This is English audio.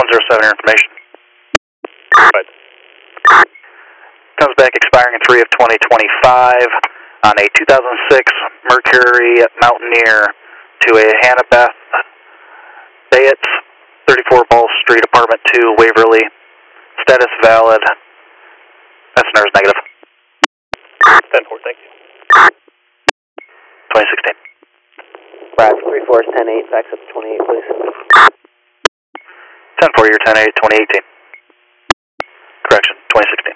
107, your information. Right. Comes back expiring in 3 of 2025 on a 2006 Mercury Mountaineer to a Hannibeth Bayetts, 34 Ball Street, Apartment 2, Waverly. Status valid. Passenger is negative. 10-4, thank you. 2016. Brad, 34 is 10-8, backs up to 28, please. 10-4, you're 10-8, 2018. Correction, 2016.